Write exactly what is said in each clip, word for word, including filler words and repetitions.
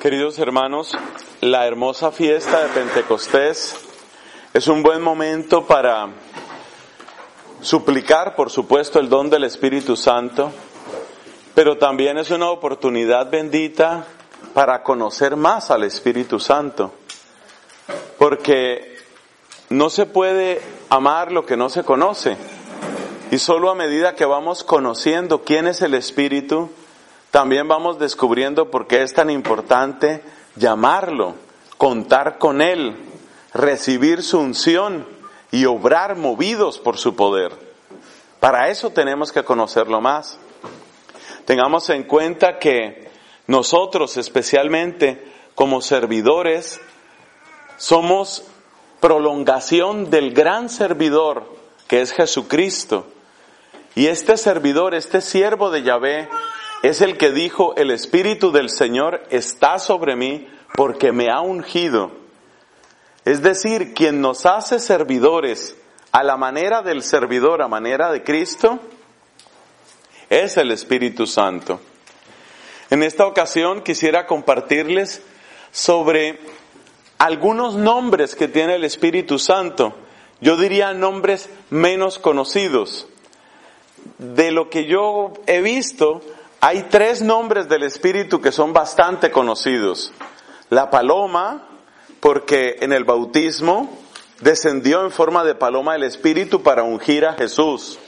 Queridos hermanos, la hermosa fiesta de Pentecostés es un buen momento para suplicar, por supuesto, el don del Espíritu Santo, pero también es una oportunidad bendita para conocer más al Espíritu Santo, porque no se puede amar lo que no se conoce, y solo a medida que vamos conociendo quién es el Espíritu, también vamos descubriendo por qué es tan importante llamarlo, contar con Él, recibir su unción y obrar movidos por su poder. Para eso tenemos que conocerlo más. Tengamos en cuenta que nosotros, especialmente como servidores, somos prolongación del gran servidor que es Jesucristo. Y este servidor, este siervo de Yahvé, es el que dijo: el Espíritu del Señor está sobre mí porque me ha ungido. Es decir, quien nos hace servidores a la manera del servidor, a manera de Cristo, es el Espíritu Santo. En esta ocasión quisiera compartirles sobre algunos nombres que tiene el Espíritu Santo. Yo diría nombres menos conocidos. De lo que yo he visto, hay tres nombres del Espíritu que son bastante conocidos. La paloma, porque en el bautismo descendió en forma de paloma el Espíritu para ungir a Jesús.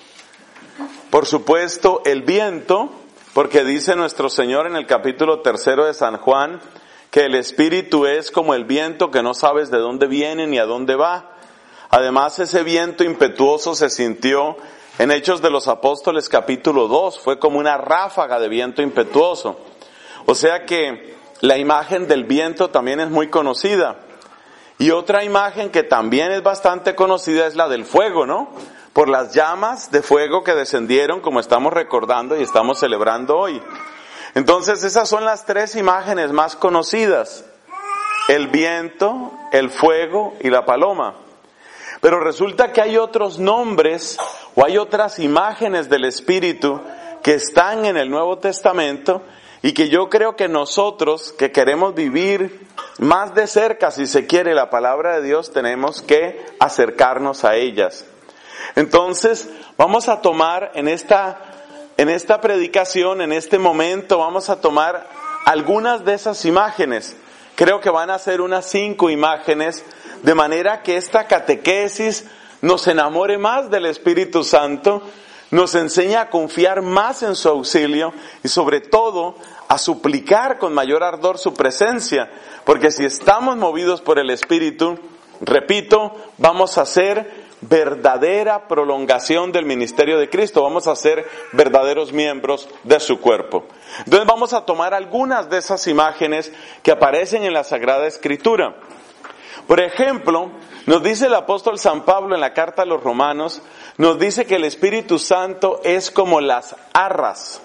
Por supuesto, el viento, porque dice nuestro Señor en el capítulo tercero de San Juan, que el Espíritu es como el viento que no sabes de dónde viene ni a dónde va. Además, ese viento impetuoso se sintió en Hechos de los Apóstoles capítulo dos, fue como una ráfaga de viento impetuoso. O sea que la imagen del viento también es muy conocida. Y otra imagen que también es bastante conocida es la del fuego, ¿no? Por las llamas de fuego que descendieron, como estamos recordando y estamos celebrando hoy. Entonces esas son las tres imágenes más conocidas: el viento, el fuego y la paloma. Pero resulta que hay otros nombres o hay otras imágenes del Espíritu que están en el Nuevo Testamento y que yo creo que nosotros, que queremos vivir más de cerca, si se quiere, la palabra de Dios, tenemos que acercarnos a ellas. Entonces, vamos a tomar en esta, en esta predicación, en este momento, vamos a tomar algunas de esas imágenes. Creo que van a ser unas cinco imágenes, de manera que esta catequesis nos enamore más del Espíritu Santo, nos enseña a confiar más en su auxilio y sobre todo a suplicar con mayor ardor su presencia, porque si estamos movidos por el Espíritu, repito, vamos a ser verdadera prolongación del ministerio de Cristo, vamos a ser verdaderos miembros de su cuerpo. Entonces vamos a tomar algunas de esas imágenes que aparecen en la Sagrada Escritura. Por ejemplo, nos dice el apóstol San Pablo en la carta a los Romanos, nos dice que el Espíritu Santo es como las arras.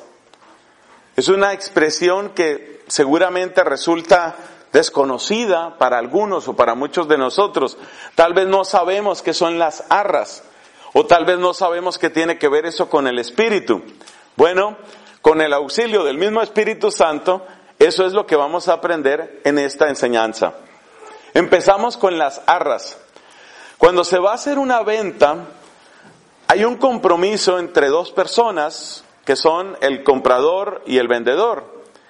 Es una expresión que seguramente resulta desconocida para algunos o para muchos de nosotros. Tal vez no sabemos qué son las arras, o tal vez no sabemos qué tiene que ver eso con el Espíritu. Bueno, con el auxilio del mismo Espíritu Santo, eso es lo que vamos a aprender en esta enseñanza. Empezamos con las arras. Cuando se va a hacer una venta, hay un compromiso entre dos personas, que son el comprador y el vendedor.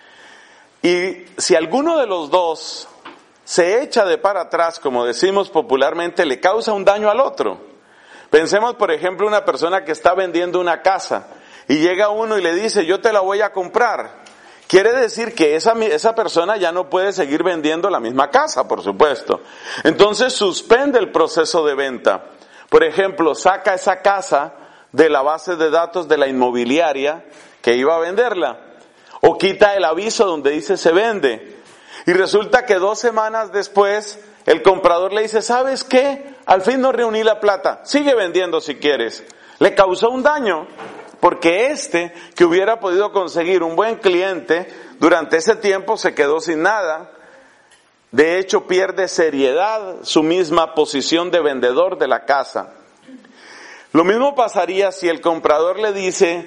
Y si alguno de los dos se echa de para atrás, como decimos popularmente, le causa un daño al otro. Pensemos, por ejemplo, una persona que está vendiendo una casa y llega uno y le dice: yo te la voy a comprar. Quiere decir que esa, esa persona ya no puede seguir vendiendo la misma casa, por supuesto. Entonces suspende el proceso de venta. Por ejemplo, saca esa casa de la base de datos de la inmobiliaria que iba a venderla. O quita el aviso donde dice se vende. Y resulta que dos semanas después el comprador le dice: ¿sabes qué? Al fin no reuní la plata. Sigue vendiendo si quieres. Le causó un daño. Porque este, que hubiera podido conseguir un buen cliente, durante ese tiempo se quedó sin nada. De hecho, pierde seriedad su misma posición de vendedor de la casa. Lo mismo pasaría si el comprador le dice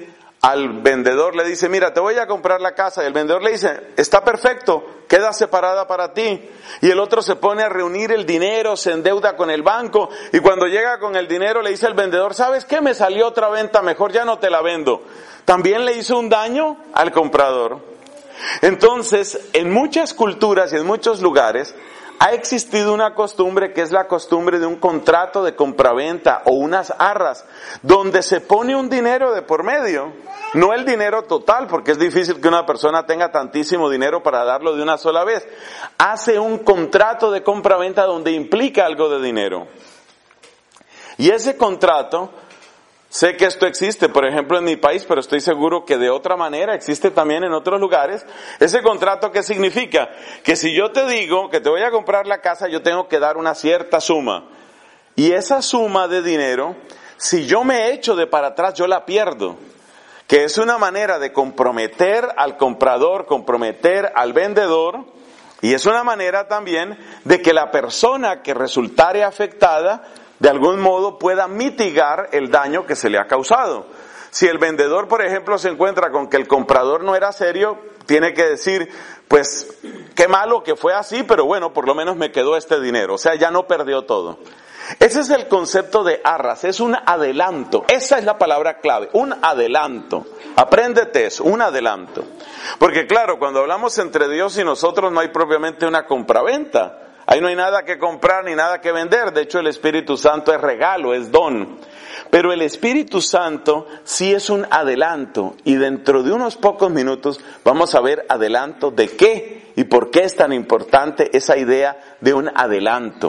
al vendedor le dice, mira, te voy a comprar la casa, y el vendedor le dice, está perfecto, queda separada para ti. Y el otro se pone a reunir el dinero, se endeuda con el banco, y cuando llega con el dinero le dice al vendedor, ¿sabes qué? Me salió otra venta mejor, ya no te la vendo. También le hizo un daño al comprador. Entonces, en muchas culturas y en muchos lugares, ha existido una costumbre que es la costumbre de un contrato de compraventa o unas arras, donde se pone un dinero de por medio, no el dinero total, porque es difícil que una persona tenga tantísimo dinero para darlo de una sola vez. Hace un contrato de compraventa donde implica algo de dinero. Y ese contrato, sé que esto existe, por ejemplo, en mi país, pero estoy seguro que de otra manera existe también en otros lugares. Ese contrato, ¿qué significa? Que si yo te digo que te voy a comprar la casa, yo tengo que dar una cierta suma. Y esa suma de dinero, si yo me echo de para atrás, yo la pierdo. Que es una manera de comprometer al comprador, comprometer al vendedor, y es una manera también de que la persona que resultare afectada de algún modo pueda mitigar el daño que se le ha causado. Si el vendedor, por ejemplo, se encuentra con que el comprador no era serio, tiene que decir, pues, qué malo que fue así, pero bueno, por lo menos me quedó este dinero. O sea, ya no perdió todo. Ese es el concepto de arras, es un adelanto. Esa es la palabra clave, un adelanto. Apréndete eso, un adelanto. Porque claro, cuando hablamos entre Dios y nosotros no hay propiamente una compraventa. Ahí no hay nada que comprar ni nada que vender. De hecho, el Espíritu Santo es regalo, es don. Pero el Espíritu Santo sí es un adelanto. Y dentro de unos pocos minutos vamos a ver adelanto de qué y por qué es tan importante esa idea de un adelanto.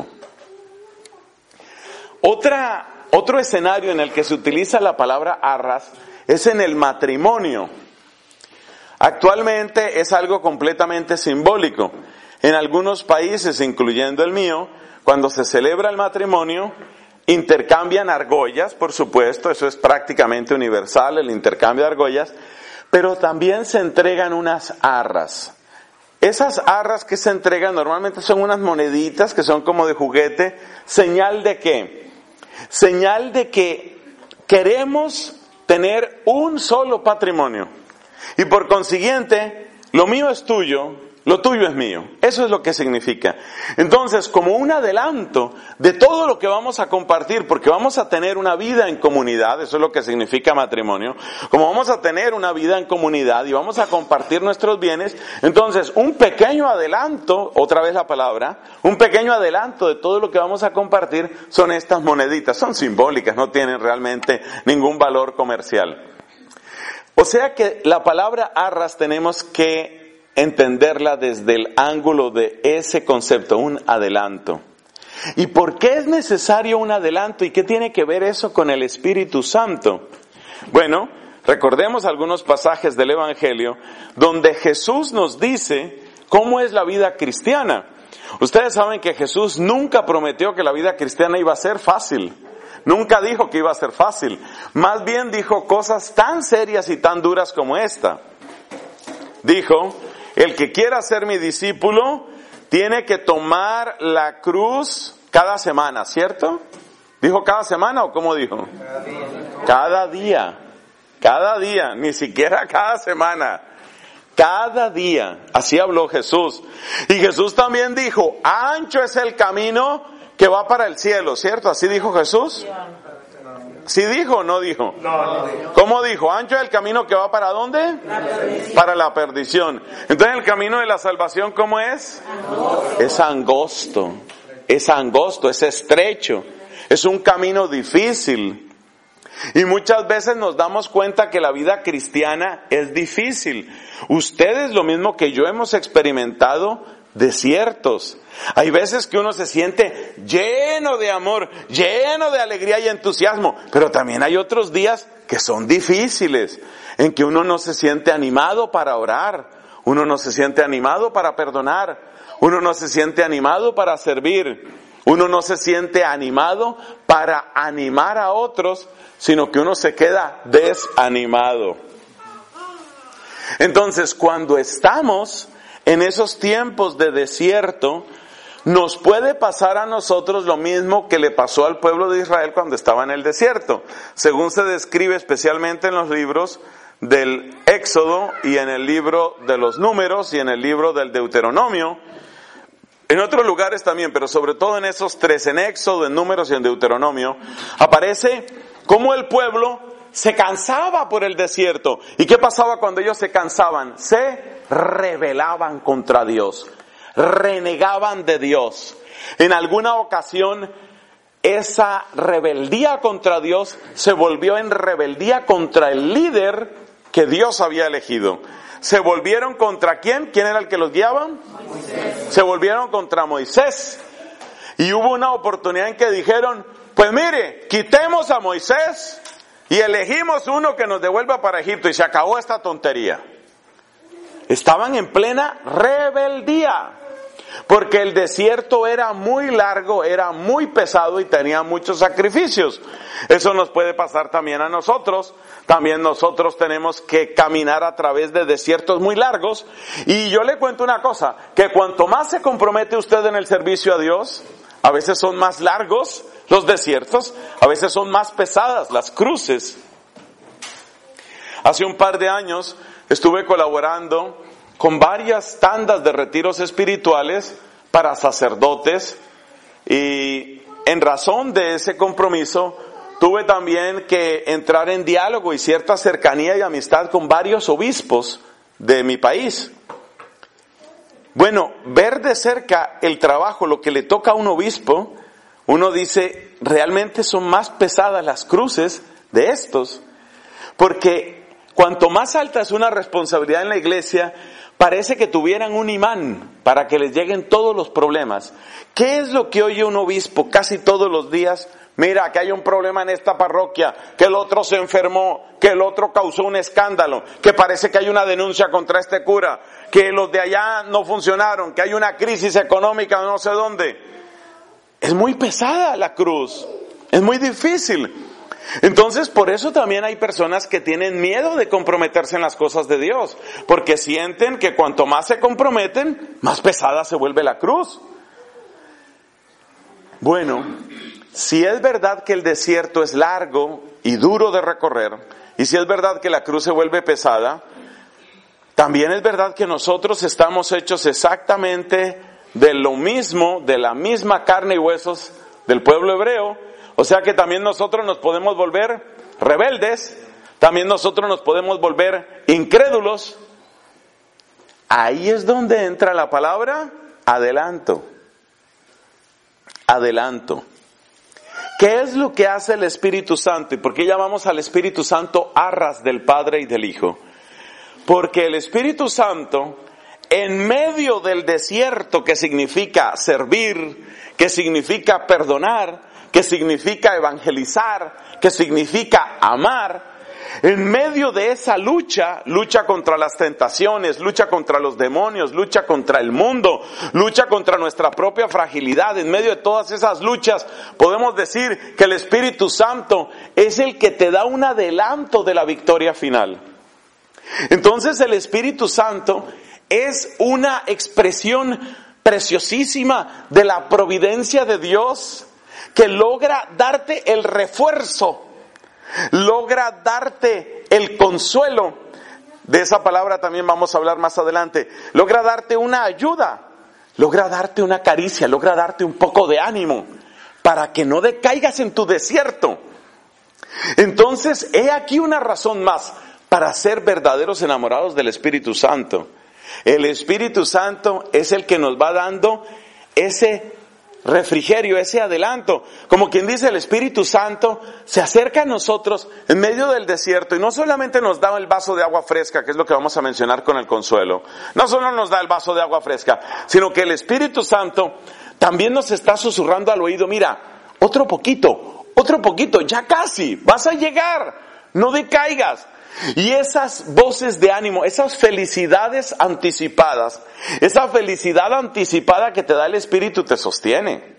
Otra, otro escenario en el que se utiliza la palabra arras es en el matrimonio. Actualmente es algo completamente simbólico. En algunos países, incluyendo el mío, cuando se celebra el matrimonio, intercambian argollas, por supuesto, eso es prácticamente universal, el intercambio de argollas, pero también se entregan unas arras. Esas arras que se entregan normalmente son unas moneditas que son como de juguete, señal de ¿qué? Señal de que queremos tener un solo patrimonio. Y por consiguiente, lo mío es tuyo, lo tuyo es mío. Eso es lo que significa. Entonces, como un adelanto de todo lo que vamos a compartir, porque vamos a tener una vida en comunidad, eso es lo que significa matrimonio, como vamos a tener una vida en comunidad y vamos a compartir nuestros bienes, entonces un pequeño adelanto, otra vez la palabra, un pequeño adelanto de todo lo que vamos a compartir son estas moneditas. Son simbólicas, no tienen realmente ningún valor comercial. O sea que la palabra arras tenemos que entenderla desde el ángulo de ese concepto, un adelanto. ¿Y por qué es necesario un adelanto? ¿Y qué tiene que ver eso con el Espíritu Santo? Bueno, recordemos algunos pasajes del Evangelio donde Jesús nos dice cómo es la vida cristiana. Ustedes saben que Jesús nunca prometió que la vida cristiana iba a ser fácil. Nunca dijo que iba a ser fácil. Más bien dijo cosas tan serias y tan duras como esta. Dijo, el que quiera ser mi discípulo tiene que tomar la cruz cada semana, ¿cierto? ¿Dijo cada semana o cómo dijo? Cada día. Cada día. Cada día, ni siquiera cada semana. Cada día. Así habló Jesús. Y Jesús también dijo, ancho es el camino que va para el cielo, ¿cierto? ¿Así dijo Jesús? ¿Sí dijo o no dijo? No, no dijo. ¿Cómo dijo? ¿Ancho es el camino que va para dónde? La para la perdición. Entonces el camino de la salvación, ¿cómo es? Angosto. Es angosto. Es angosto, es estrecho. Es un camino difícil. Y muchas veces nos damos cuenta que la vida cristiana es difícil. Ustedes, lo mismo que yo, hemos experimentado desiertos. Hay veces que uno se siente lleno de amor, lleno de alegría y entusiasmo, pero también hay otros días que son difíciles, en que uno no se siente animado para orar, uno no se siente animado para perdonar, uno no se siente animado para servir, uno no se siente animado para animar a otros, sino que uno se queda desanimado. Entonces, cuando estamos en esos tiempos de desierto, nos puede pasar a nosotros lo mismo que le pasó al pueblo de Israel cuando estaba en el desierto. Según se describe especialmente en los libros del Éxodo y en el libro de los Números y en el libro del Deuteronomio. En otros lugares también, pero sobre todo en esos tres, en Éxodo, en Números y en Deuteronomio, aparece cómo el pueblo se cansaba por el desierto. ¿Y qué pasaba cuando ellos se cansaban? Se rebelaban contra Dios, renegaban de Dios. En alguna ocasión, esa rebeldía contra Dios se volvió en rebeldía contra el líder que Dios había elegido. ¿Se volvieron contra quién? ¿Quién era el que los guiaba? Moisés. Se volvieron contra Moisés. Y hubo una oportunidad en que dijeron, pues mire, quitemos a Moisés y elegimos uno que nos devuelva para Egipto, y se acabó esta tontería. Estaban en plena rebeldía, porque el desierto era muy largo, era muy pesado y tenía muchos sacrificios. Eso nos puede pasar también a nosotros. También nosotros tenemos que caminar a través de desiertos muy largos. Y yo le cuento una cosa, que cuanto más se compromete usted en el servicio a Dios, a veces son más largos los desiertos, a veces son más pesadas las cruces. Hace un par de años estuve colaborando con varias tandas de retiros espirituales para sacerdotes, y en razón de ese compromiso tuve también que entrar en diálogo y cierta cercanía y amistad con varios obispos de mi país. Bueno, ver de cerca el trabajo, lo que le toca a un obispo, uno dice, realmente son más pesadas las cruces de estos, porque cuanto más alta es una responsabilidad en la iglesia, parece que tuvieran un imán para que les lleguen todos los problemas. ¿Qué es lo que oye un obispo casi todos los días? Mira, que hay un problema en esta parroquia, que el otro se enfermó, que el otro causó un escándalo, que parece que hay una denuncia contra este cura, que los de allá no funcionaron, que hay una crisis económica no sé dónde. Es muy pesada la cruz, es muy difícil. Entonces, por eso también hay personas que tienen miedo de comprometerse en las cosas de Dios, porque sienten que cuanto más se comprometen, más pesada se vuelve la cruz. Bueno, si es verdad que el desierto es largo y duro de recorrer, y si es verdad que la cruz se vuelve pesada, también es verdad que nosotros estamos hechos exactamente de lo mismo, de la misma carne y huesos del pueblo hebreo. O sea que también nosotros nos podemos volver rebeldes, también nosotros nos podemos volver incrédulos. Ahí es donde entra la palabra adelanto. Adelanto. ¿Qué es lo que hace el Espíritu Santo? ¿Y por qué llamamos al Espíritu Santo arras del Padre y del Hijo? Porque el Espíritu Santo, en medio del desierto, que significa servir, que significa perdonar, que significa evangelizar, que significa amar, en medio de esa lucha, lucha contra las tentaciones, lucha contra los demonios, lucha contra el mundo, lucha contra nuestra propia fragilidad, en medio de todas esas luchas, podemos decir que el Espíritu Santo es el que te da un adelanto de la victoria final. Entonces el Espíritu Santo es una expresión preciosísima de la providencia de Dios, que logra darte el refuerzo, logra darte el consuelo. De esa palabra también vamos a hablar más adelante. Logra darte una ayuda, logra darte una caricia, logra darte un poco de ánimo para que no decaigas en tu desierto. Entonces, he aquí una razón más para ser verdaderos enamorados del Espíritu Santo. El Espíritu Santo es el que nos va dando ese refrigerio, ese adelanto. Como quien dice, el Espíritu Santo se acerca a nosotros en medio del desierto y no solamente nos da el vaso de agua fresca, que es lo que vamos a mencionar con el consuelo. No solo nos da el vaso de agua fresca, sino que el Espíritu Santo también nos está susurrando al oído, mira, otro poquito, otro poquito, ya casi, vas a llegar, no decaigas. Y esas voces de ánimo, esas felicidades anticipadas, esa felicidad anticipada que te da el Espíritu te sostiene.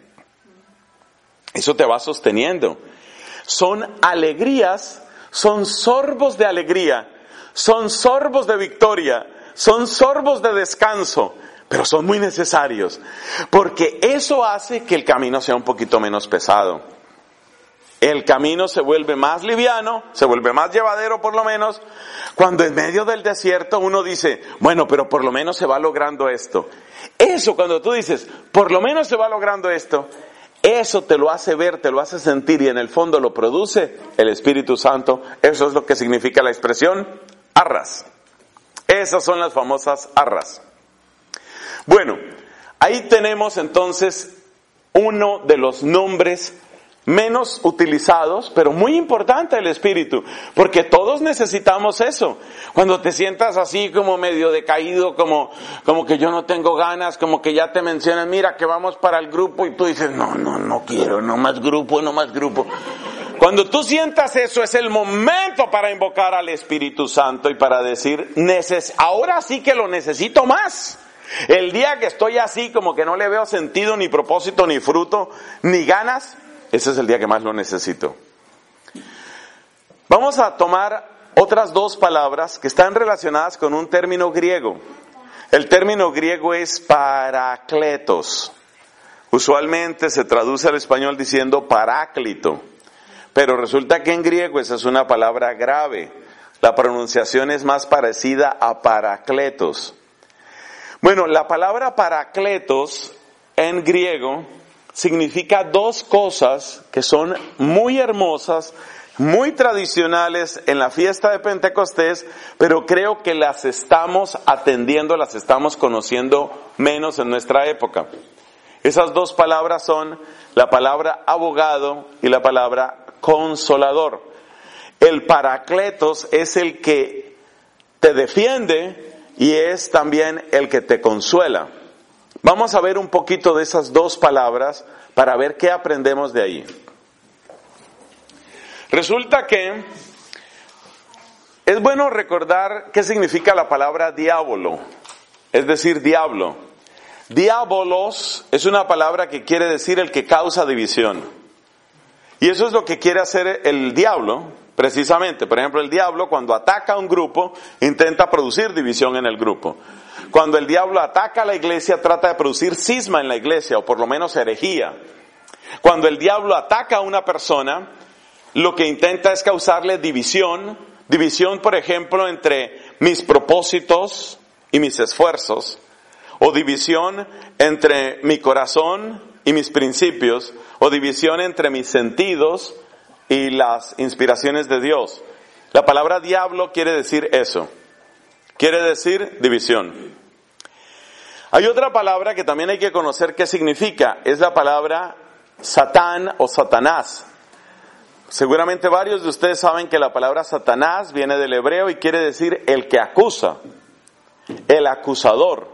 Eso te va sosteniendo. Son alegrías, son sorbos de alegría, son sorbos de victoria, son sorbos de descanso, pero son muy necesarios, porque eso hace que el camino sea un poquito menos pesado. El camino se vuelve más liviano, se vuelve más llevadero por lo menos, cuando en medio del desierto uno dice, bueno, pero por lo menos se va logrando esto. Eso, cuando tú dices, por lo menos se va logrando esto, eso te lo hace ver, te lo hace sentir y en el fondo lo produce el Espíritu Santo. Eso es lo que significa la expresión arras. Esas son las famosas arras. Bueno, ahí tenemos entonces uno de los nombres menos utilizados, pero muy importante el Espíritu, porque todos necesitamos eso. Cuando te sientas así como medio decaído, como, como que yo no tengo ganas, como que ya te mencionan, mira que vamos para el grupo y tú dices, no, no, no quiero, no más grupo, no más grupo. Cuando tú sientas eso es el momento para invocar al Espíritu Santo y para decir, neces- ahora sí que lo necesito más. El día que estoy así como que no le veo sentido, ni propósito, ni fruto, ni ganas, ese es el día que más lo necesito. Vamos a tomar otras dos palabras que están relacionadas con un término griego. El término griego es parakletos. Usualmente se traduce al español diciendo paráclito, pero resulta que en griego esa es una palabra grave. La pronunciación es más parecida a parakletos. Bueno, la palabra parakletos en griego significa dos cosas que son muy hermosas, muy tradicionales en la fiesta de Pentecostés, pero creo que las estamos atendiendo, las estamos conociendo menos en nuestra época. Esas dos palabras son la palabra abogado y la palabra consolador. El parakletos es el que te defiende y es también el que te consuela. Vamos a ver un poquito de esas dos palabras para ver qué aprendemos de ahí. Resulta que es bueno recordar qué significa la palabra diablo, es decir, diablo. Diabolos es una palabra que quiere decir el que causa división. Y eso es lo que quiere hacer el diablo, precisamente. Por ejemplo, el diablo cuando ataca a un grupo intenta producir división en el grupo. Cuando el diablo ataca a la iglesia, trata de producir cisma en la iglesia, o por lo menos herejía. Cuando el diablo ataca a una persona, lo que intenta es causarle división. División, por ejemplo, entre mis propósitos y mis esfuerzos. O división entre mi corazón y mis principios. O división entre mis sentidos y las inspiraciones de Dios. La palabra diablo quiere decir eso. Quiere decir división. Hay otra palabra que también hay que conocer qué significa. Es la palabra Satán o Satanás. Seguramente varios de ustedes saben que la palabra Satanás viene del hebreo y quiere decir el que acusa, el acusador.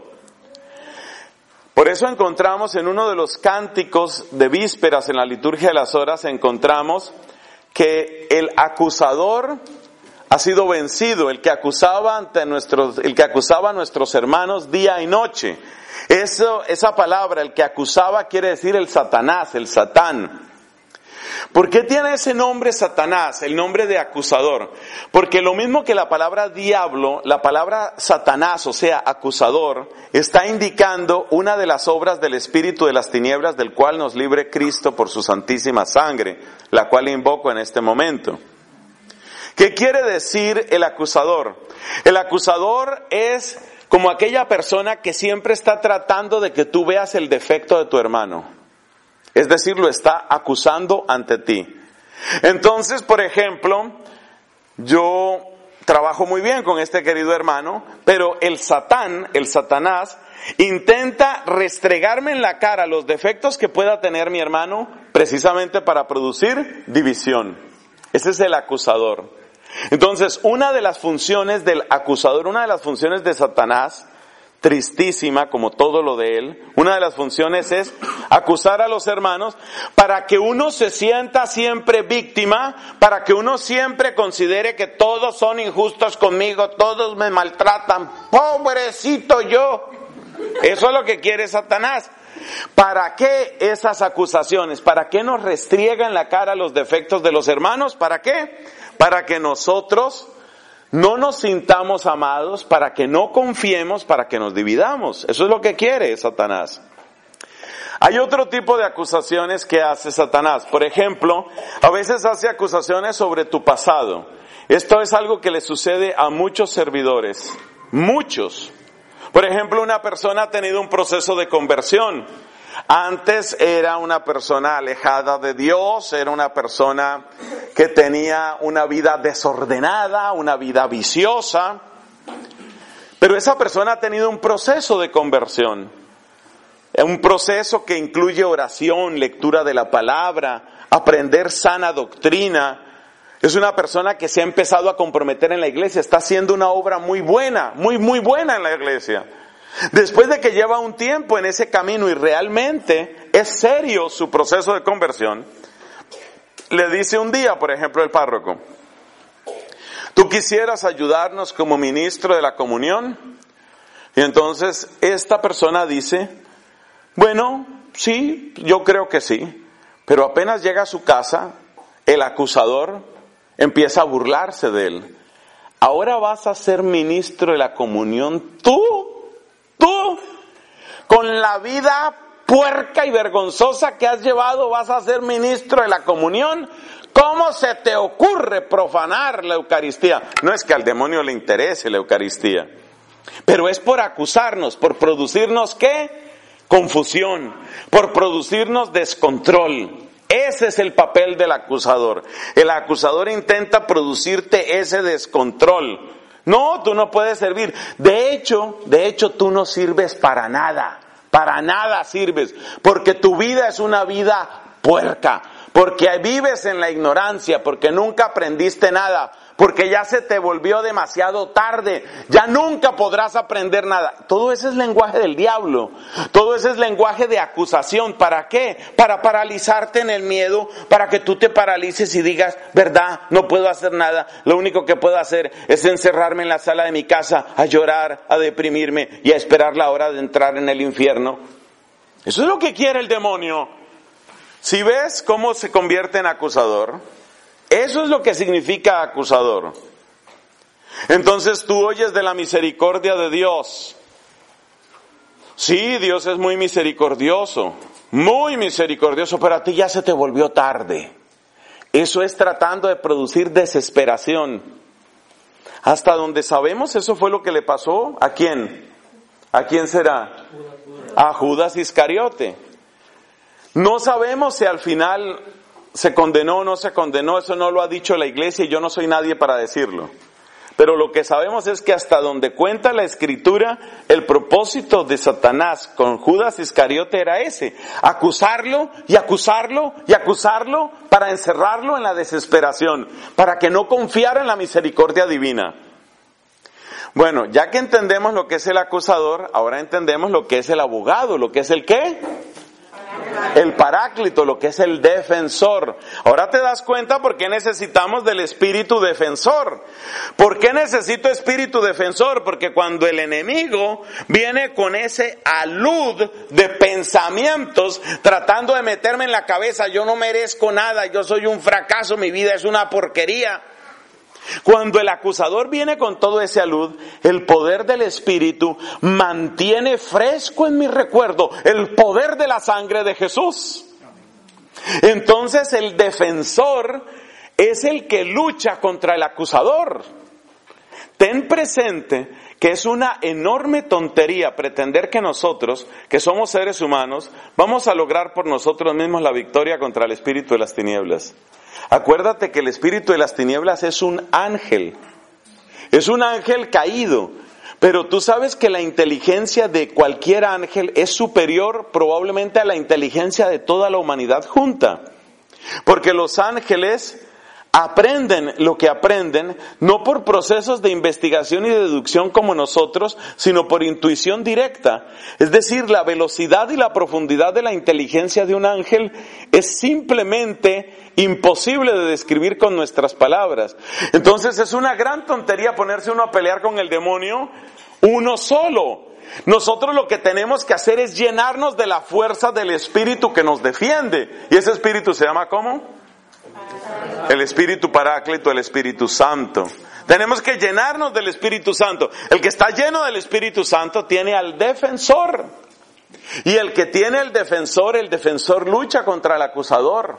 Por eso encontramos en uno de los cánticos de vísperas en la liturgia de las horas, encontramos que el acusador ha sido vencido, el que acusaba ante nuestros, el que acusaba a nuestros hermanos día y noche. Eso, esa palabra, el que acusaba, quiere decir el Satanás, el Satán. ¿Por qué tiene ese nombre Satanás, el nombre de acusador? Porque lo mismo que la palabra diablo, la palabra Satanás, o sea, acusador, está indicando una de las obras del espíritu de las tinieblas del cual nos libre Cristo por su santísima sangre, la cual invoco en este momento. ¿Qué quiere decir el acusador? El acusador es como aquella persona que siempre está tratando de que tú veas el defecto de tu hermano. Es decir, lo está acusando ante ti. Entonces, por ejemplo, yo trabajo muy bien con este querido hermano, pero el Satán, el Satanás, intenta restregarme en la cara los defectos que pueda tener mi hermano, precisamente para producir división. Ese es el acusador. Entonces, una de las funciones del acusador, una de las funciones de Satanás, tristísima como todo lo de él, una de las funciones es acusar a los hermanos para que uno se sienta siempre víctima, para que uno siempre considere que todos son injustos conmigo, todos me maltratan, pobrecito yo. Eso es lo que quiere Satanás. ¿Para qué esas acusaciones? ¿Para qué nos restriegan en la cara los defectos de los hermanos? ¿Para qué? Para que nosotros no nos sintamos amados, para que no confiemos, para que nos dividamos. Eso es lo que quiere Satanás. Hay otro tipo de acusaciones que hace Satanás. Por ejemplo, a veces hace acusaciones sobre tu pasado. Esto es algo que le sucede a muchos servidores. Muchos. Por ejemplo, una persona ha tenido un proceso de conversión. Antes era una persona alejada de Dios, era una persona que tenía una vida desordenada, una vida viciosa. Pero esa persona ha tenido un proceso de conversión. Un proceso que incluye oración, lectura de la palabra, aprender sana doctrina. Es una persona que se ha empezado a comprometer en la iglesia, está haciendo una obra muy buena, muy, muy buena en la iglesia. Después de que lleva un tiempo en ese camino y realmente es serio su proceso de conversión, le dice un día, por ejemplo, el párroco: ¿tú quisieras ayudarnos como ministro de la comunión? Y entonces esta persona dice: bueno, sí, yo creo que sí. Pero apenas llega a su casa, el acusador empieza a burlarse de él. Ahora vas a ser ministro de la comunión, tú, tú, con la vida puerca y vergonzosa que has llevado, vas a ser ministro de la comunión. ¿Cómo se te ocurre profanar la Eucaristía? No es que al demonio le interese la Eucaristía, pero es por acusarnos, por producirnos ¿qué? Confusión, por producirnos descontrol. Ese es el papel del acusador. El acusador intenta producirte ese descontrol. No, tú no puedes servir. De hecho, de hecho tú no sirves para nada. Para nada sirves, porque tu vida es una vida puerca, porque vives en la ignorancia, porque nunca aprendiste nada, porque ya se te volvió demasiado tarde, ya nunca podrás aprender nada. Todo ese es lenguaje del diablo, todo ese es lenguaje de acusación. ¿Para qué? Para paralizarte en el miedo, para que tú te paralices y digas: verdad, no puedo hacer nada, lo único que puedo hacer es encerrarme en la sala de mi casa, a llorar, a deprimirme y a esperar la hora de entrar en el infierno. Eso es lo que quiere el demonio. Si ves cómo se convierte en acusador, eso es lo que significa acusador. Entonces tú oyes de la misericordia de Dios. Sí, Dios es muy misericordioso, muy misericordioso, pero a ti ya se te volvió tarde. Eso es tratando de producir desesperación. Hasta donde sabemos, eso fue lo que le pasó. ¿A quién? ¿A quién será? A Judas Iscariote. No sabemos si al final se condenó o no se condenó, eso no lo ha dicho la iglesia y yo no soy nadie para decirlo. Pero lo que sabemos es que hasta donde cuenta la Escritura, el propósito de Satanás con Judas Iscariote era ese: acusarlo y acusarlo y acusarlo para encerrarlo en la desesperación, para que no confiara en la misericordia divina. Bueno, ya que entendemos lo que es el acusador, ahora entendemos lo que es el abogado, lo que es el ¿qué? El paráclito, lo que es el defensor. Ahora te das cuenta por qué necesitamos del espíritu defensor. ¿Por qué necesito espíritu defensor? Porque cuando el enemigo viene con ese alud de pensamientos tratando de meterme en la cabeza: yo no merezco nada, yo soy un fracaso, mi vida es una porquería. Cuando el acusador viene con todo ese alud, el poder del Espíritu mantiene fresco en mi recuerdo el poder de la sangre de Jesús. Entonces el defensor es el que lucha contra el acusador. Ten presente que es una enorme tontería pretender que nosotros, que somos seres humanos, vamos a lograr por nosotros mismos la victoria contra el espíritu de las tinieblas. Acuérdate que el espíritu de las tinieblas es un ángel, es un ángel caído, pero tú sabes que la inteligencia de cualquier ángel es superior probablemente a la inteligencia de toda la humanidad junta, porque los ángeles aprenden lo que aprenden no por procesos de investigación y deducción como nosotros, sino por intuición directa. Es decir, la velocidad y la profundidad de la inteligencia de un ángel es simplemente imposible de describir con nuestras palabras. Entonces es una gran tontería ponerse uno a pelear con el demonio uno solo. Nosotros lo que tenemos que hacer es llenarnos de la fuerza del Espíritu que nos defiende. ¿Y ese Espíritu se llama cómo? El Espíritu Paráclito, el Espíritu Santo. Tenemos que llenarnos del Espíritu Santo. El que está lleno del Espíritu Santo tiene al defensor. Y el que tiene el defensor, el defensor lucha contra el acusador.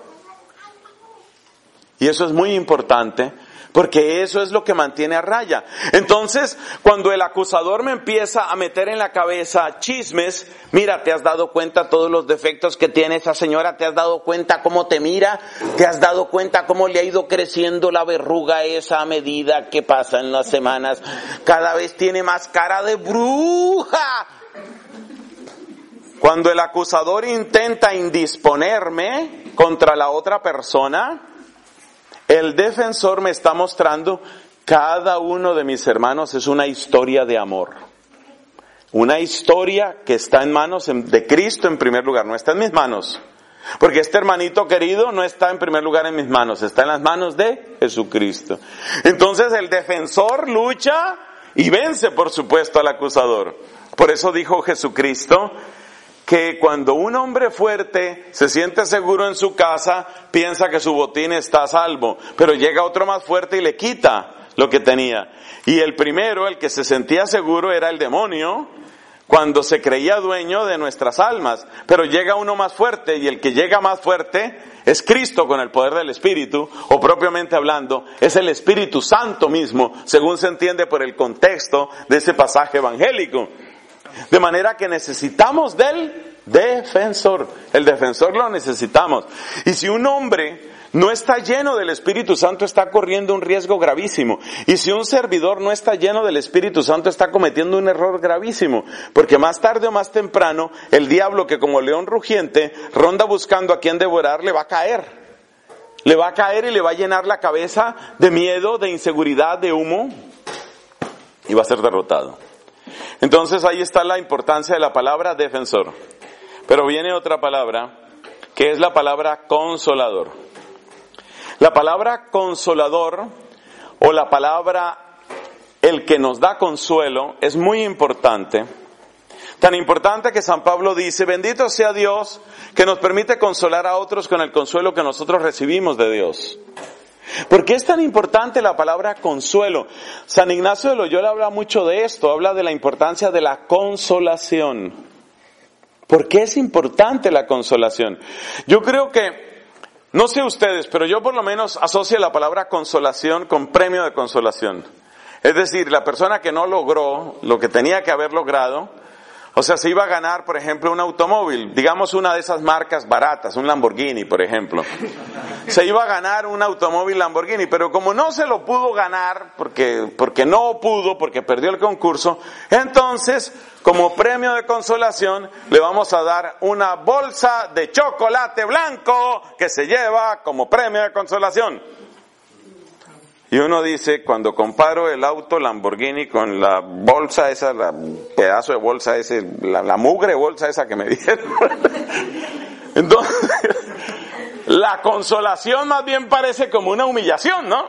Y eso es muy importante, porque eso es lo que mantiene a raya. Entonces, cuando el acusador me empieza a meter en la cabeza chismes, mira, ¿te has dado cuenta todos los defectos que tiene esa señora? ¿Te has dado cuenta cómo te mira? ¿Te has dado cuenta cómo le ha ido creciendo la verruga esa a medida que pasan las semanas? Cada vez tiene más cara de bruja. Cuando el acusador intenta indisponerme contra la otra persona, el defensor me está mostrando, cada uno de mis hermanos es una historia de amor. Una historia que está en manos de Cristo en primer lugar, no está en mis manos. Porque este hermanito querido no está en primer lugar en mis manos, está en las manos de Jesucristo. Entonces el defensor lucha y vence, por supuesto, al acusador. Por eso dijo Jesucristo que cuando un hombre fuerte se siente seguro en su casa, piensa que su botín está a salvo, pero llega otro más fuerte y le quita lo que tenía. Y el primero, el que se sentía seguro, era el demonio, cuando se creía dueño de nuestras almas. Pero llega uno más fuerte, y el que llega más fuerte es Cristo con el poder del Espíritu, o propiamente hablando, es el Espíritu Santo mismo, según se entiende por el contexto de ese pasaje evangélico. De manera que necesitamos del defensor. El defensor lo necesitamos. Y si un hombre no está lleno del Espíritu Santo, está corriendo un riesgo gravísimo. Y si un servidor no está lleno del Espíritu Santo, está cometiendo un error gravísimo. Porque más tarde o más temprano, el diablo, que como león rugiente ronda buscando a quien devorar, le va a caer. Le va a caer y le va a llenar la cabeza de miedo, de inseguridad, de humo. Y va a ser derrotado. Entonces ahí está la importancia de la palabra defensor. Pero viene otra palabra, que es la palabra consolador. La palabra consolador, o la palabra el que nos da consuelo, es muy importante. Tan importante que San Pablo dice, bendito sea Dios que nos permite consolar a otros con el consuelo que nosotros recibimos de Dios. ¿Por qué es tan importante la palabra consuelo? San Ignacio de Loyola habla mucho de esto, habla de la importancia de la consolación. ¿Por qué es importante la consolación? Yo creo que, no sé ustedes, pero yo por lo menos asocio la palabra consolación con premio de consolación. Es decir, la persona que no logró lo que tenía que haber logrado, o sea, se iba a ganar, por ejemplo, un automóvil, digamos una de esas marcas baratas, un Lamborghini, por ejemplo. Se iba a ganar un automóvil Lamborghini, pero como no se lo pudo ganar, porque, porque no pudo, porque perdió el concurso, entonces, como premio de consolación, le vamos a dar una bolsa de chocolate blanco que se lleva como premio de consolación. Y uno dice, cuando comparo el auto Lamborghini con la bolsa esa, la pedazo de bolsa ese, la, la mugre bolsa esa que me dieron. Entonces, la consolación más bien parece como una humillación, ¿no?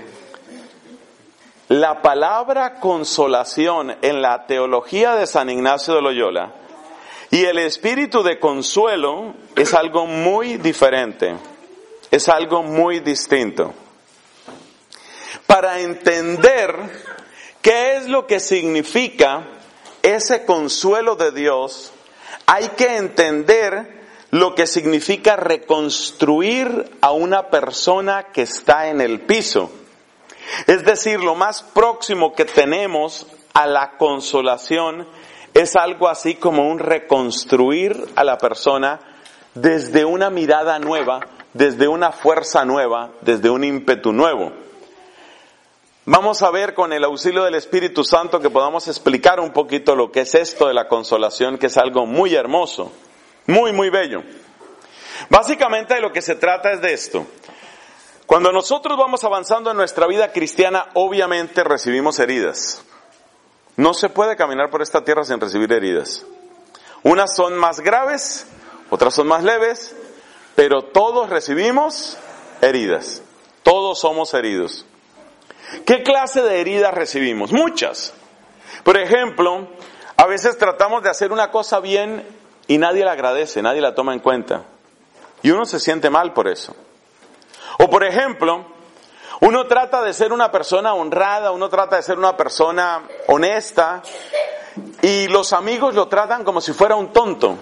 La palabra consolación en la teología de San Ignacio de Loyola y el espíritu de consuelo es algo muy diferente, es algo muy distinto. Para entender qué es lo que significa ese consuelo de Dios, hay que entender lo que significa reconstruir a una persona que está en el piso. Es decir, lo más próximo que tenemos a la consolación es algo así como un reconstruir a la persona desde una mirada nueva, desde una fuerza nueva, desde un ímpetu nuevo. Vamos a ver con el auxilio del Espíritu Santo que podamos explicar un poquito lo que es esto de la consolación, que es algo muy hermoso, muy, muy bello. Básicamente de lo que se trata es de esto. Cuando nosotros vamos avanzando en nuestra vida cristiana, obviamente recibimos heridas. No se puede caminar por esta tierra sin recibir heridas. Unas son más graves, otras son más leves, pero todos recibimos heridas. Todos somos heridos. ¿Qué clase de heridas recibimos? Muchas. Por ejemplo, a veces tratamos de hacer una cosa bien y nadie la agradece, nadie la toma en cuenta. Y uno se siente mal por eso. O por ejemplo, uno trata de ser una persona honrada, uno trata de ser una persona honesta, y los amigos lo tratan como si fuera un tonto.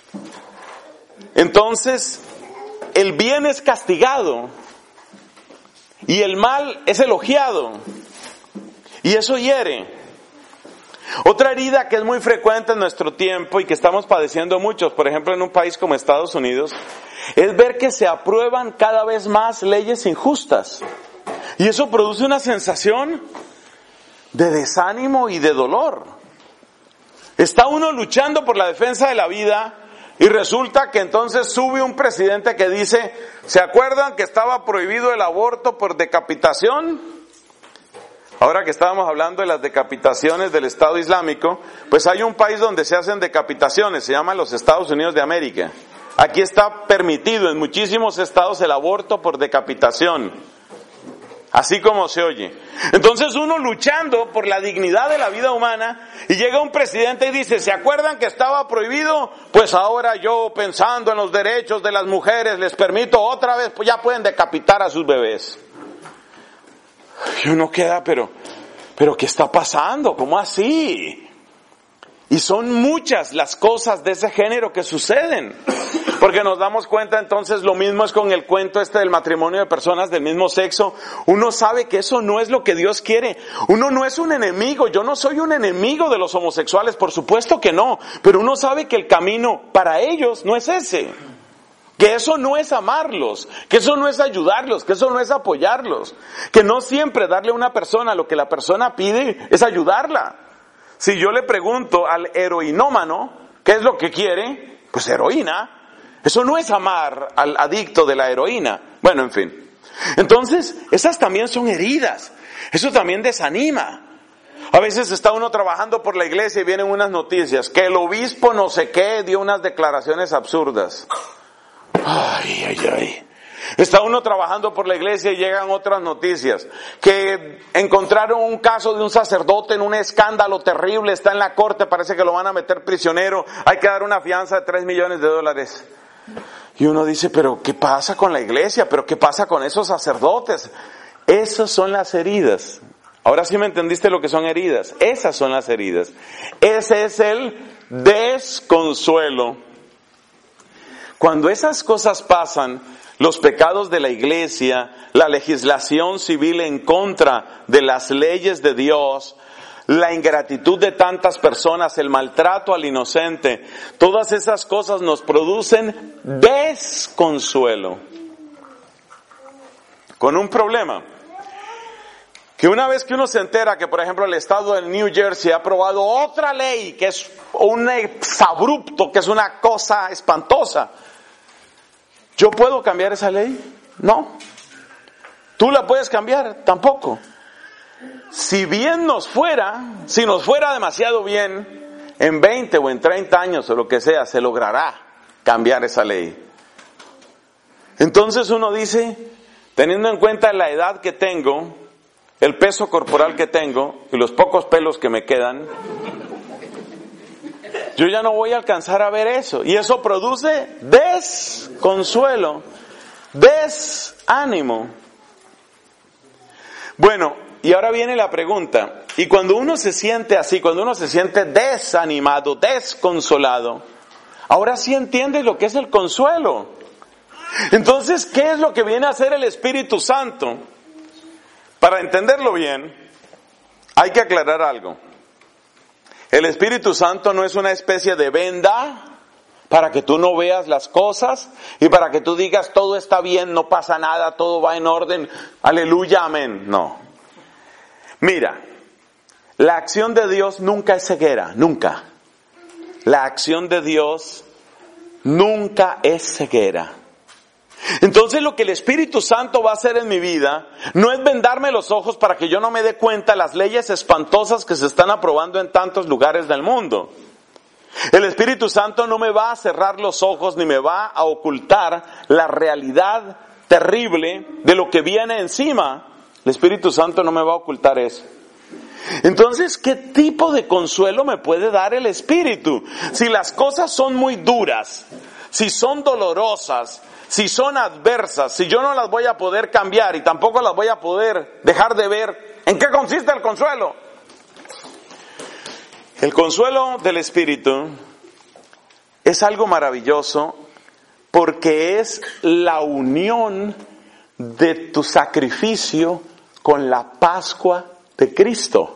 Entonces, el bien es castigado y el mal es elogiado, y eso hiere. Otra herida que es muy frecuente en nuestro tiempo y que estamos padeciendo muchos, por ejemplo en un país como Estados Unidos, es ver que se aprueban cada vez más leyes injustas. Y eso produce una sensación de desánimo y de dolor. Está uno luchando por la defensa de la vida y resulta que entonces sube un presidente que dice, ¿se acuerdan que estaba prohibido el aborto por decapitación? Ahora que estábamos hablando de las decapitaciones del Estado Islámico, pues hay un país donde se hacen decapitaciones, se llama los Estados Unidos de América. Aquí está permitido en muchísimos estados el aborto por decapitación, así como se oye. Entonces uno luchando por la dignidad de la vida humana y llega un presidente y dice, ¿se acuerdan que estaba prohibido? Pues ahora yo, pensando en los derechos de las mujeres, les permito otra vez, pues ya pueden decapitar a sus bebés. Y uno queda, pero, pero ¿qué está pasando? ¿Cómo así? Y son muchas las cosas de ese género que suceden. Porque nos damos cuenta entonces, lo mismo es con el cuento este del matrimonio de personas del mismo sexo. Uno sabe que eso no es lo que Dios quiere. Uno no es un enemigo. Yo no soy un enemigo de los homosexuales, por supuesto que no. Pero uno sabe que el camino para ellos no es ese. Que eso no es amarlos, que eso no es ayudarlos, que eso no es apoyarlos, que no siempre darle a una persona lo que la persona pide es ayudarla. Si yo le pregunto al heroinómano qué es lo que quiere, pues heroína. Eso no es amar al adicto de la heroína. Bueno, en fin. Entonces, esas también son heridas. Eso también desanima. A veces está uno trabajando por la iglesia y vienen unas noticias, que el obispo no sé qué dio unas declaraciones absurdas. Ay, ay, ay. Está uno trabajando por la iglesia y llegan otras noticias. Que encontraron un caso de un sacerdote en un escándalo terrible, está en la corte, parece que lo van a meter prisionero, hay que dar una fianza de tres millones de dólares. Y uno dice, pero ¿qué pasa con la iglesia? ¿Pero qué pasa con esos sacerdotes? Esas son las heridas. Ahora sí me entendiste lo que son heridas. Esas son las heridas. Ese es el desconsuelo. Cuando esas cosas pasan, los pecados de la iglesia, la legislación civil en contra de las leyes de Dios, la ingratitud de tantas personas, el maltrato al inocente, todas esas cosas nos producen desconsuelo. Con un problema. Que una vez que uno se entera que, por ejemplo, el estado de New Jersey ha aprobado otra ley que es un exabrupto, que es una cosa espantosa, ¿yo puedo cambiar esa ley? No. ¿Tú la puedes cambiar? Tampoco. Si bien nos fuera, si nos fuera demasiado bien, en veinte o en treinta años o lo que sea, se logrará cambiar esa ley. Entonces uno dice, teniendo en cuenta la edad que tengo, el peso corporal que tengo y los pocos pelos que me quedan, yo ya no voy a alcanzar a ver eso. Y eso produce desconsuelo, desánimo. Bueno, y ahora viene la pregunta. Y cuando uno se siente así, cuando uno se siente desanimado, desconsolado, ahora sí entiendes lo que es el consuelo. Entonces, ¿qué es lo que viene a hacer el Espíritu Santo? Para entenderlo bien, hay que aclarar algo. El Espíritu Santo no es una especie de venda para que tú no veas las cosas y para que tú digas todo está bien, no pasa nada, todo va en orden, aleluya, amén. No. Mira, la acción de Dios nunca es ceguera, nunca. La acción de Dios nunca es ceguera. Entonces lo que el Espíritu Santo va a hacer en mi vida no es vendarme los ojos para que yo no me dé cuenta de las leyes espantosas que se están aprobando en tantos lugares del mundo. El Espíritu Santo no me va a cerrar los ojos ni me va a ocultar la realidad terrible de lo que viene encima. El Espíritu Santo no me va a ocultar eso. Entonces, ¿qué tipo de consuelo me puede dar el Espíritu? Si las cosas son muy duras, si son dolorosas, si son adversas, si yo no las voy a poder cambiar y tampoco las voy a poder dejar de ver, ¿en qué consiste el consuelo? El consuelo del Espíritu es algo maravilloso porque es la unión de tu sacrificio con la Pascua de Cristo.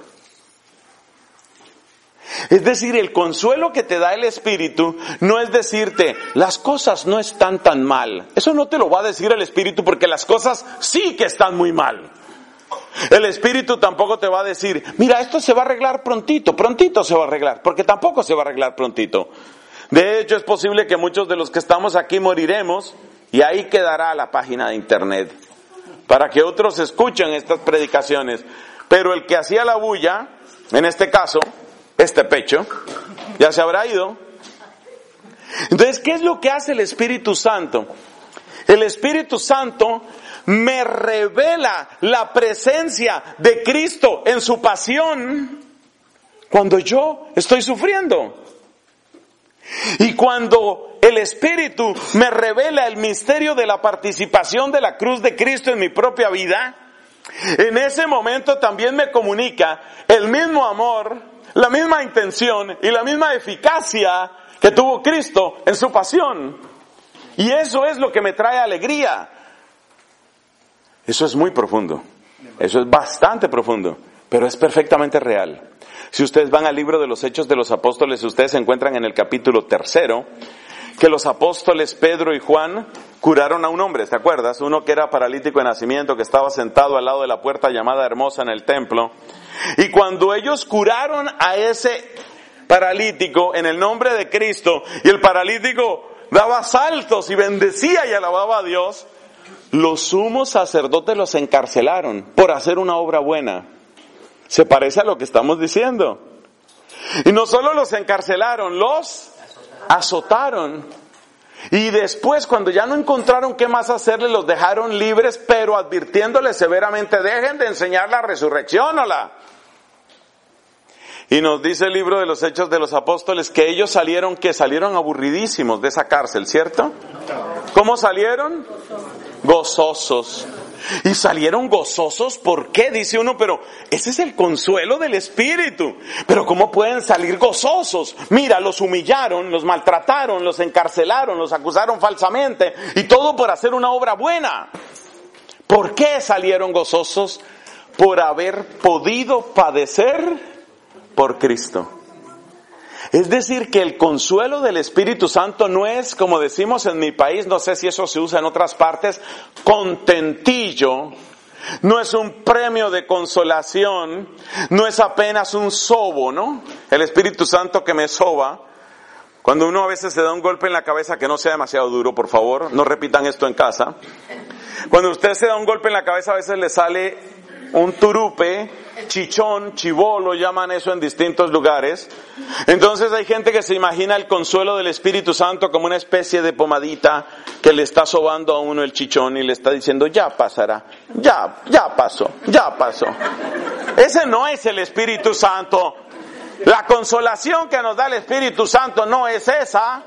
Es decir, el consuelo que te da el Espíritu no es decirte, las cosas no están tan mal. Eso no te lo va a decir el Espíritu porque las cosas sí que están muy mal. El Espíritu tampoco te va a decir, mira, esto se va a arreglar prontito, prontito se va a arreglar, porque tampoco se va a arreglar prontito. De hecho, es posible que muchos de los que estamos aquí moriremos y ahí quedará la página de internet para que otros escuchen estas predicaciones. Pero el que hacía la bulla, en este caso, este pecho, ya se habrá ido. Entonces, ¿qué es lo que hace el Espíritu Santo? El Espíritu Santo me revela la presencia de Cristo en su pasión cuando yo estoy sufriendo. Y cuando el Espíritu me revela el misterio de la participación de la cruz de Cristo en mi propia vida, en ese momento también me comunica el mismo amor, la misma intención y la misma eficacia que tuvo Cristo en su pasión. Y eso es lo que me trae alegría. Eso es muy profundo. Eso es bastante profundo, pero es perfectamente real. Si ustedes van al libro de los Hechos de los Apóstoles, ustedes se encuentran en el capítulo tercero que los apóstoles Pedro y Juan curaron a un hombre, ¿te acuerdas? Uno que era paralítico de nacimiento, que estaba sentado al lado de la puerta llamada Hermosa en el templo. Y cuando ellos curaron a ese paralítico en el nombre de Cristo, y el paralítico daba saltos y bendecía y alababa a Dios, los sumos sacerdotes los encarcelaron por hacer una obra buena. Se parece a lo que estamos diciendo. Y no solo los encarcelaron, los azotaron. Y después, cuando ya no encontraron qué más hacerle, los dejaron libres, pero advirtiéndoles severamente, dejen de enseñar la resurrección o la... Y nos dice el libro de los Hechos de los Apóstoles que ellos salieron, que salieron aburridísimos de esa cárcel, ¿cierto? ¿Cómo salieron? Gozosos. Y salieron gozosos, ¿por qué? Dice uno, pero ese es el consuelo del Espíritu. Pero ¿cómo pueden salir gozosos? Mira, los humillaron, los maltrataron, los encarcelaron, los acusaron falsamente, y todo por hacer una obra buena. ¿Por qué salieron gozosos? Por haber podido padecer por Cristo. Es decir, que el consuelo del Espíritu Santo no es, como decimos en mi país, no sé si eso se usa en otras partes, contentillo, no es un premio de consolación, no es apenas un sobo, ¿no? El Espíritu Santo que me soba. Cuando uno a veces se da un golpe en la cabeza, que no sea demasiado duro, por favor, no repitan esto en casa. Cuando usted se da un golpe en la cabeza, a veces le sale un turupe, chichón, chibolo, llaman eso en distintos lugares. Entonces hay gente que se imagina el consuelo del Espíritu Santo como una especie de pomadita que le está sobando a uno el chichón y le está diciendo, ya pasará, ya, ya pasó, ya pasó. Ese no es el Espíritu Santo. La consolación que nos da el Espíritu Santo no es esa.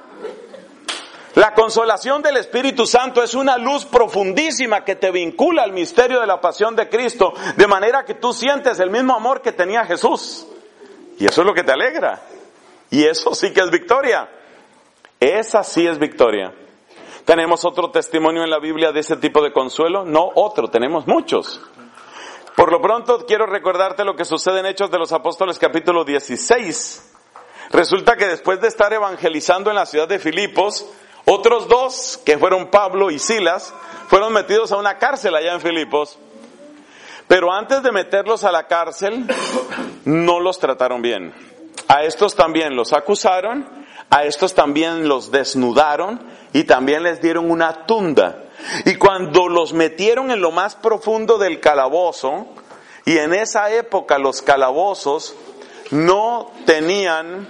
La consolación del Espíritu Santo es una luz profundísima que te vincula al misterio de la pasión de Cristo, de manera que tú sientes el mismo amor que tenía Jesús. Y eso es lo que te alegra. Y eso sí que es victoria. Esa sí es victoria. ¿Tenemos otro testimonio en la Biblia de ese tipo de consuelo? No otro, tenemos muchos. Por lo pronto quiero recordarte lo que sucede en Hechos de los Apóstoles capítulo dieciséis. Resulta que después de estar evangelizando en la ciudad de Filipos, otros dos, que fueron Pablo y Silas, fueron metidos a una cárcel allá en Filipos. Pero antes de meterlos a la cárcel, no los trataron bien. A estos también los acusaron, a estos también los desnudaron y también les dieron una tunda. Y cuando los metieron en lo más profundo del calabozo, y en esa época los calabozos no tenían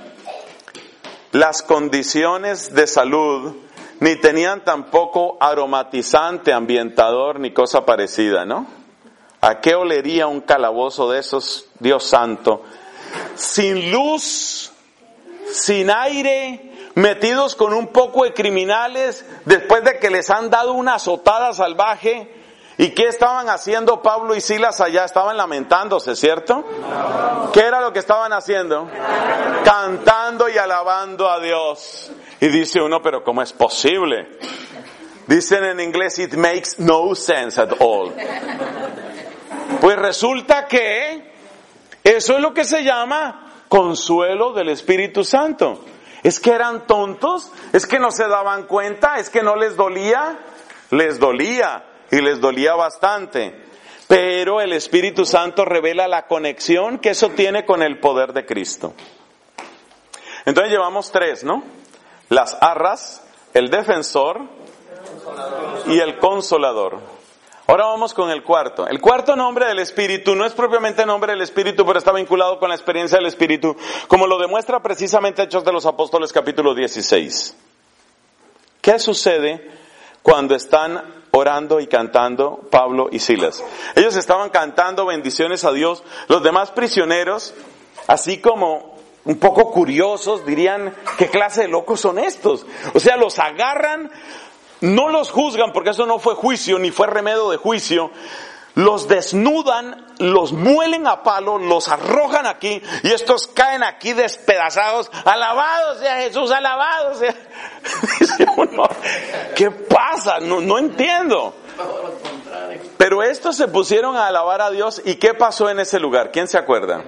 las condiciones de salud, ni tenían tampoco aromatizante, ambientador, ni cosa parecida, ¿no? ¿A qué olería un calabozo de esos, Dios santo? Sin luz, sin aire, metidos con un poco de criminales, después de que les han dado una azotada salvaje, ¿Y qué estaban haciendo Pablo y Silas allá? Estaban lamentándose, ¿cierto? No. ¿Qué era lo que estaban haciendo? Cantando y alabando a Dios. Y dice uno, pero ¿cómo es posible? Dicen en inglés, it makes no sense at all. Pues resulta que eso es lo que se llama consuelo del Espíritu Santo. Es que eran tontos, es que no se daban cuenta, es que no les dolía, les dolía. Y les dolía bastante. Pero el Espíritu Santo revela la conexión que eso tiene con el poder de Cristo. Entonces llevamos tres, ¿no? Las arras, el defensor y el consolador. Ahora vamos con el cuarto. El cuarto nombre del Espíritu no es propiamente nombre del Espíritu, pero está vinculado con la experiencia del Espíritu, como lo demuestra precisamente Hechos de los Apóstoles capítulo dieciséis. ¿Qué sucede cuando están orando y cantando Pablo y Silas? Ellos estaban cantando bendiciones a Dios. Los demás prisioneros, así como un poco curiosos, dirían, ¿qué clase de locos son estos? O sea, los agarran, no los juzgan porque eso no fue juicio, ni fue remedio de juicio. Los desnudan, los muelen a palo, los arrojan aquí y estos caen aquí despedazados. Alabado sea Jesús, alabado sea. Dice uno, ¿qué pasa? No, no entiendo. Pero estos se pusieron a alabar a Dios. ¿Y qué pasó en ese lugar? ¿Quién se acuerda?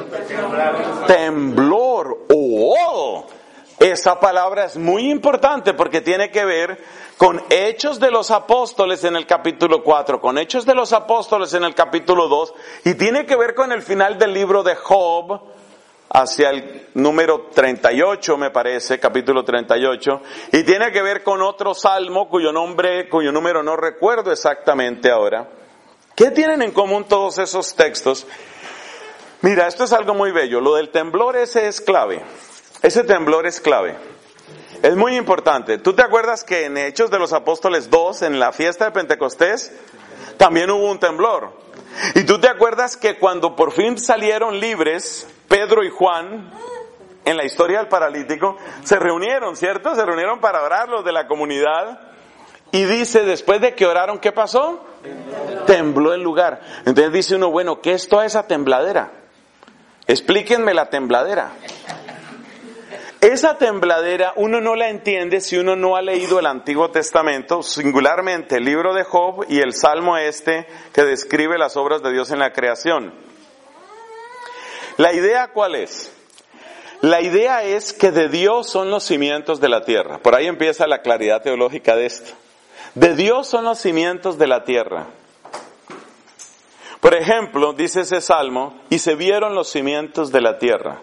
Temblor. ¡Oh! Esa palabra es muy importante porque tiene que ver con Hechos de los Apóstoles en el capítulo cuatro, con Hechos de los Apóstoles en el capítulo dos, y tiene que ver con el final del libro de Job, hacia el número treinta y ocho, me parece, capítulo treinta y ocho, y tiene que ver con otro salmo cuyo nombre, cuyo número no recuerdo exactamente ahora. ¿Qué tienen en común todos esos textos? Mira, esto es algo muy bello. Lo del temblor ese es clave. Ese temblor es clave. Es muy importante. ¿Tú te acuerdas que en Hechos de los Apóstoles dos, en la fiesta de Pentecostés, también hubo un temblor? Y tú te acuerdas que cuando por fin salieron libres, Pedro y Juan, en la historia del paralítico, se reunieron, ¿cierto? Se reunieron para orar los de la comunidad. Y dice, después de que oraron, ¿qué pasó? Tembló el lugar. Entonces dice uno, bueno, ¿qué es toda esa tembladera? Explíquenme la tembladera. Esa tembladera uno no la entiende si uno no ha leído el Antiguo Testamento, singularmente el libro de Job y el Salmo este que describe las obras de Dios en la creación. ¿La idea cuál es? La idea es que de Dios son los cimientos de la tierra. Por ahí empieza la claridad teológica de esto. De Dios son los cimientos de la tierra. Por ejemplo, dice ese Salmo, y se vieron los cimientos de la tierra.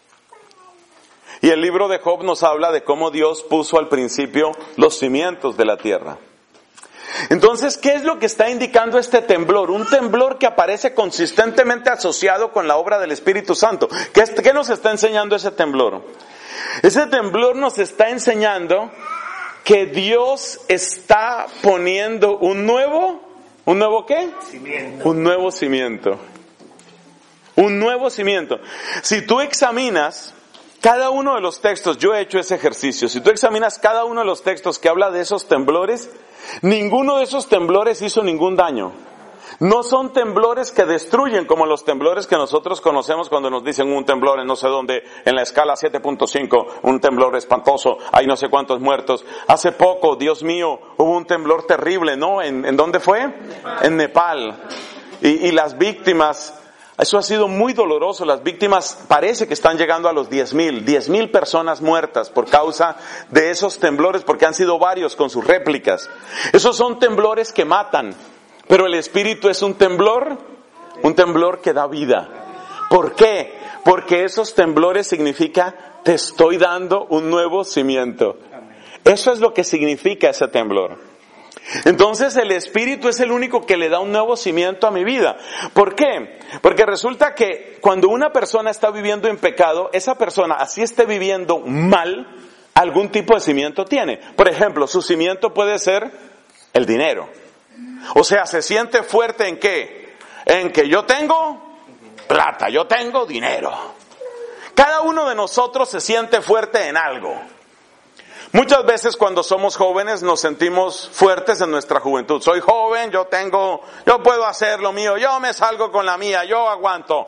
Y el libro de Job nos habla de cómo Dios puso al principio los cimientos de la tierra. Entonces, ¿qué es lo que está indicando este temblor? Un temblor que aparece consistentemente asociado con la obra del Espíritu Santo. ¿Qué, qué nos está enseñando ese temblor? Ese temblor nos está enseñando que Dios está poniendo un nuevo, ¿un nuevo qué? Cimiento. Un nuevo cimiento. Un nuevo cimiento. Si tú examinas cada uno de los textos, yo he hecho ese ejercicio, si tú examinas cada uno de los textos que habla de esos temblores, ninguno de esos temblores hizo ningún daño. No son temblores que destruyen como los temblores que nosotros conocemos cuando nos dicen un temblor en no sé dónde, en la escala siete punto cinco, un temblor espantoso, hay no sé cuántos muertos. Hace poco, Dios mío, hubo un temblor terrible, ¿no? ¿En, en dónde fue? Nepal. En Nepal. Y, y las víctimas, eso ha sido muy doloroso. Las víctimas parece que están llegando a los diez mil, diez mil personas muertas por causa de esos temblores, porque han sido varios con sus réplicas. Esos son temblores que matan. Pero el Espíritu es un temblor, un temblor que da vida. ¿Por qué? Porque esos temblores significa, te estoy dando un nuevo cimiento. Eso es lo que significa ese temblor. Entonces el Espíritu es el único que le da un nuevo cimiento a mi vida. ¿Por qué? Porque resulta que cuando una persona está viviendo en pecado, esa persona, así esté viviendo mal, algún tipo de cimiento tiene. Por ejemplo, su cimiento puede ser el dinero. O sea, se siente fuerte ¿en qué? En que yo tengo plata, yo tengo dinero. Cada uno de nosotros se siente fuerte en algo. Muchas veces cuando somos jóvenes nos sentimos fuertes en nuestra juventud. Soy joven, yo tengo, yo puedo hacer lo mío, yo me salgo con la mía, yo aguanto.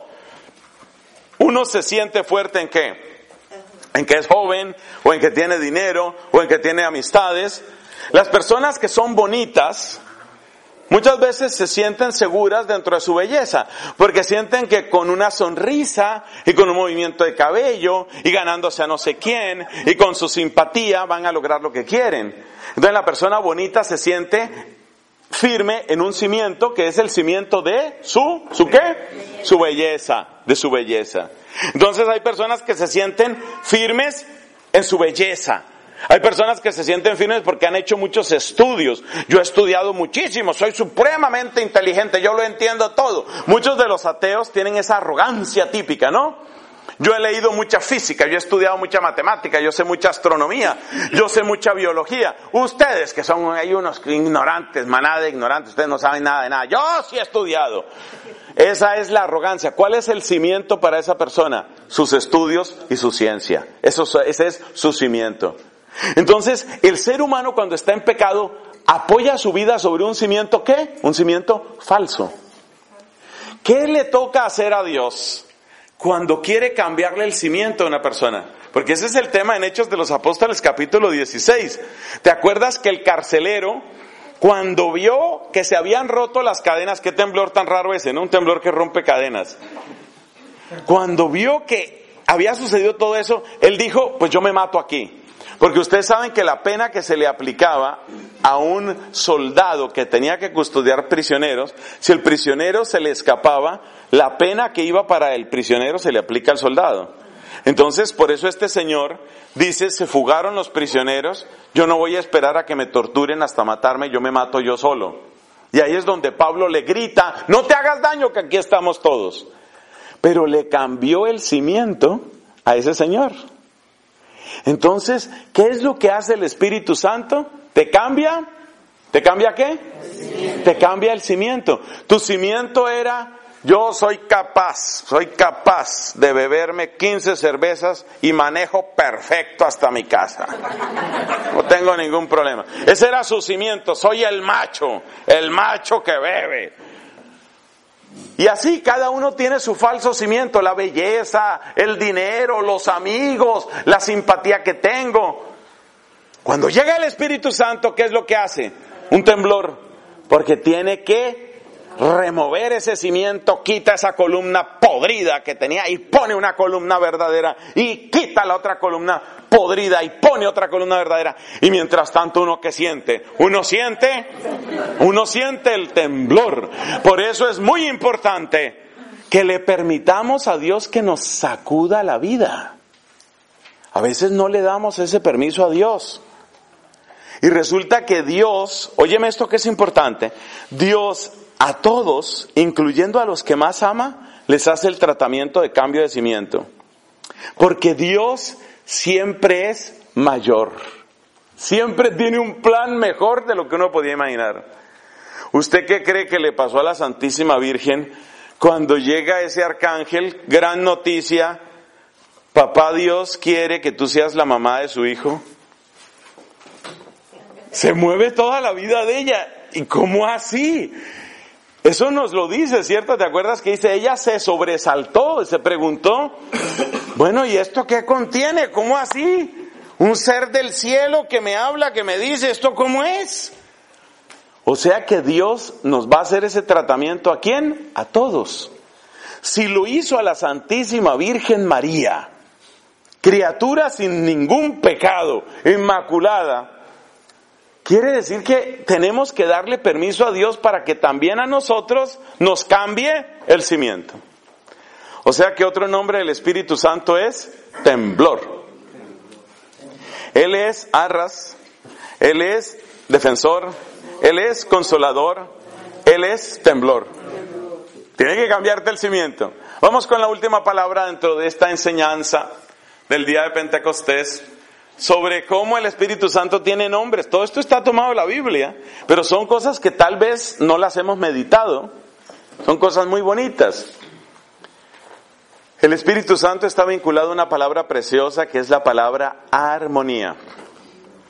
Uno se siente fuerte ¿en qué? En que es joven, o en que tiene dinero, o en que tiene amistades. Las personas que son bonitas, muchas veces se sienten seguras dentro de su belleza, porque sienten que con una sonrisa y con un movimiento de cabello y ganándose a no sé quién y con su simpatía van a lograr lo que quieren. Entonces la persona bonita se siente firme en un cimiento que es el cimiento de su, ¿su qué? Su belleza, de su belleza. Entonces hay personas que se sienten firmes en su belleza. Hay personas que se sienten firmes porque han hecho muchos estudios. Yo he estudiado muchísimo, soy supremamente inteligente, yo lo entiendo todo. Muchos de los ateos tienen esa arrogancia típica, ¿no? Yo he leído mucha física, yo he estudiado mucha matemática, yo sé mucha astronomía, yo sé mucha biología. Ustedes que son hay unos ignorantes, manada de ignorantes, ustedes no saben nada de nada. Yo sí he estudiado. Esa es la arrogancia. ¿Cuál es el cimiento para esa persona? Sus estudios y su ciencia. Eso, ese es su cimiento. Entonces, el ser humano cuando está en pecado apoya su vida sobre un cimiento ¿qué? Un cimiento falso. ¿Qué le toca hacer a Dios cuando quiere cambiarle el cimiento a una persona? Porque ese es el tema en Hechos de los Apóstoles capítulo dieciséis. ¿Te acuerdas que el carcelero, cuando vio que se habían roto las cadenas, qué temblor tan raro ese, ¿no? Un temblor que rompe cadenas. Cuando vio que había sucedido todo eso, él dijo, pues yo me mato aquí. Porque ustedes saben que la pena que se le aplicaba a un soldado que tenía que custodiar prisioneros, si el prisionero se le escapaba, la pena que iba para el prisionero se le aplica al soldado. Entonces, por eso este señor dice, se fugaron los prisioneros, yo no voy a esperar a que me torturen hasta matarme, yo me mato yo solo. Y ahí es donde Pablo le grita, no te hagas daño que aquí estamos todos. Pero le cambió el cimiento a ese señor. Entonces, ¿qué es lo que hace el Espíritu Santo? ¿Te cambia? ¿Te cambia qué? Te cambia el cimiento. Tu cimiento era, yo soy capaz, soy capaz de beberme quince cervezas y manejo perfecto hasta mi casa. No tengo ningún problema. Ese era su cimiento, soy el macho, el macho que bebe. Y así cada uno tiene su falso cimiento, la belleza, el dinero, los amigos, la simpatía que tengo. Cuando llega el Espíritu Santo, ¿qué es lo que hace? Un temblor, porque tiene que remover ese cimiento, quita esa columna podrida que tenía y pone una columna verdadera, y quita la otra columna podrida y pone otra columna verdadera. Y mientras tanto, ¿uno qué siente? Uno siente, uno siente el temblor. Por eso es muy importante que le permitamos a Dios que nos sacuda la vida. A veces no le damos ese permiso a Dios. Y resulta que Dios, óyeme esto que es importante, Dios a todos, incluyendo a los que más ama, les hace el tratamiento de cambio de cimiento. Porque Dios siempre es mayor. Siempre tiene un plan mejor de lo que uno podía imaginar. ¿Usted qué cree que le pasó a la Santísima Virgen cuando llega ese arcángel? Gran noticia, papá Dios quiere que tú seas la mamá de su hijo. Se mueve toda la vida de ella. ¿Y cómo así? Eso nos lo dice, ¿cierto? ¿Te acuerdas que dice? Ella se sobresaltó, se preguntó, bueno, ¿y esto qué contiene? ¿Cómo así? Un ser del cielo que me habla, que me dice, ¿esto cómo es? O sea que Dios nos va a hacer ese tratamiento, ¿a quién? A todos. Si lo hizo a la Santísima Virgen María, criatura sin ningún pecado, inmaculada, quiere decir que tenemos que darle permiso a Dios para que también a nosotros nos cambie el cimiento. O sea que otro nombre del Espíritu Santo es temblor. Él es arras, Él es defensor, Él es consolador, Él es temblor. Tiene que cambiarte el cimiento. Vamos con la última palabra dentro de esta enseñanza del día de Pentecostés, sobre cómo el Espíritu Santo tiene nombres. Todo esto está tomado de la Biblia, pero son cosas que tal vez no las hemos meditado. Son cosas muy bonitas. El Espíritu Santo está vinculado a una palabra preciosa que es la palabra armonía.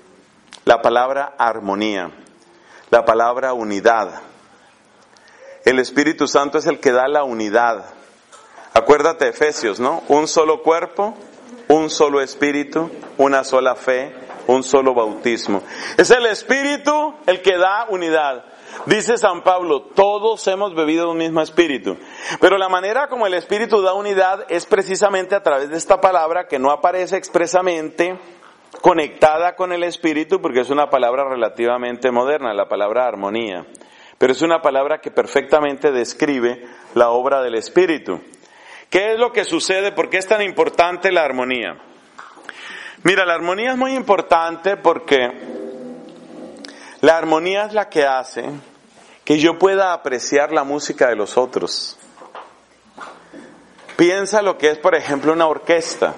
la palabra armonía, la palabra unidad. El Espíritu Santo es el que da la unidad. Acuérdate de Efesios, ¿no? Un solo cuerpo, un solo espíritu, una sola fe, un solo bautismo. Es el Espíritu el que da unidad. Dice San Pablo, todos hemos bebido de un mismo espíritu. Pero la manera como el Espíritu da unidad es precisamente a través de esta palabra que no aparece expresamente conectada con el Espíritu, porque es una palabra relativamente moderna, la palabra armonía. Pero es una palabra que perfectamente describe la obra del Espíritu. ¿Qué es lo que sucede? ¿Por qué es tan importante la armonía? Mira, la armonía es muy importante porque la armonía es la que hace que yo pueda apreciar la música de los otros. Piensa lo que es, por ejemplo, una orquesta.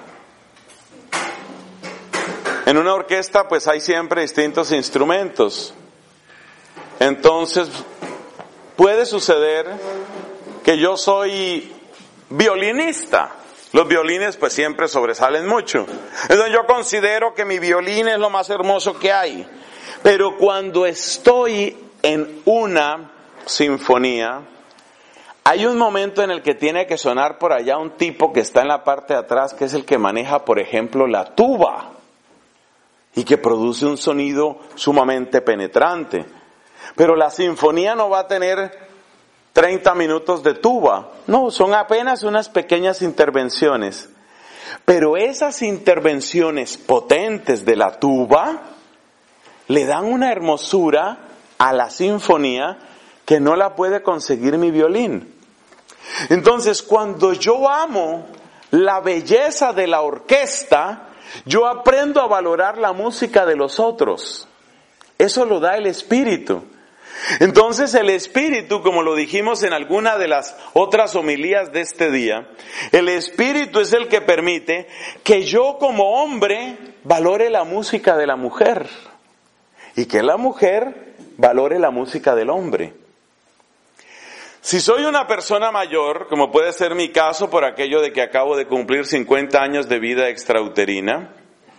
En una orquesta pues hay siempre distintos instrumentos. Entonces, puede suceder que yo soy violinista. Los violines pues siempre sobresalen mucho. Entonces yo considero que mi violín es lo más hermoso que hay. Pero cuando estoy en una sinfonía, hay un momento en el que tiene que sonar por allá un tipo que está en la parte de atrás, que es el que maneja, por ejemplo, la tuba, y que produce un sonido sumamente penetrante. Pero la sinfonía no va a tener treinta minutos de tuba. No, son apenas unas pequeñas intervenciones. Pero esas intervenciones potentes de la tuba le dan una hermosura a la sinfonía que no la puede conseguir mi violín. Entonces, cuando yo amo la belleza de la orquesta, yo aprendo a valorar la música de los otros. Eso lo da el Espíritu. Entonces el Espíritu, como lo dijimos en alguna de las otras homilías de este día, el Espíritu es el que permite que yo como hombre valore la música de la mujer y que la mujer valore la música del hombre. Si soy una persona mayor, como puede ser mi caso por aquello de que acabo de cumplir cincuenta años de vida extrauterina,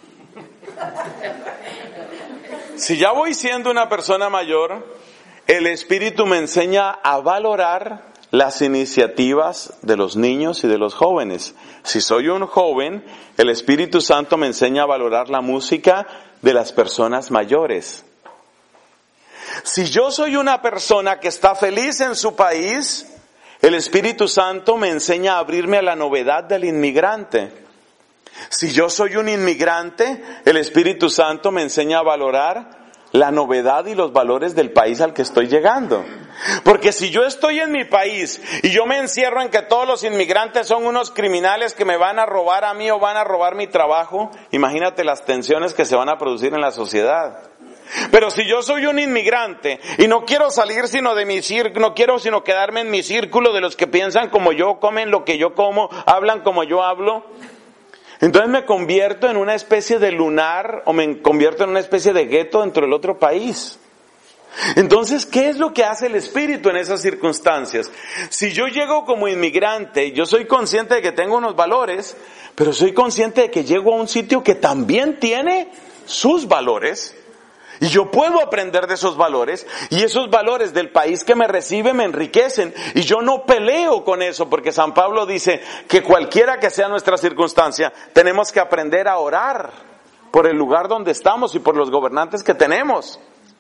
si ya voy siendo una persona mayor, el Espíritu me enseña a valorar las iniciativas de los niños y de los jóvenes. Si soy un joven, el Espíritu Santo me enseña a valorar la música de las personas mayores. Si yo soy una persona que está feliz en su país, el Espíritu Santo me enseña a abrirme a la novedad del inmigrante. Si yo soy un inmigrante, el Espíritu Santo me enseña a valorar la novedad y los valores del país al que estoy llegando. Porque si yo estoy en mi país y yo me encierro en que todos los inmigrantes son unos criminales que me van a robar a mí o van a robar mi trabajo, imagínate las tensiones que se van a producir en la sociedad. Pero si yo soy un inmigrante y no quiero salir sino de mi círculo, no quiero sino quedarme en mi círculo de los que piensan como yo, comen lo que yo como, hablan como yo hablo, entonces me convierto en una especie de lunar o me convierto en una especie de gueto dentro del otro país. Entonces, ¿qué es lo que hace el Espíritu en esas circunstancias? Si yo llego como inmigrante, yo soy consciente de que tengo unos valores, pero soy consciente de que llego a un sitio que también tiene sus valores. Y yo puedo aprender de esos valores, y esos valores del país que me recibe me enriquecen, y yo no peleo con eso, porque San Pablo dice que cualquiera que sea nuestra circunstancia, tenemos que aprender a orar por el lugar donde estamos y por los gobernantes que tenemos.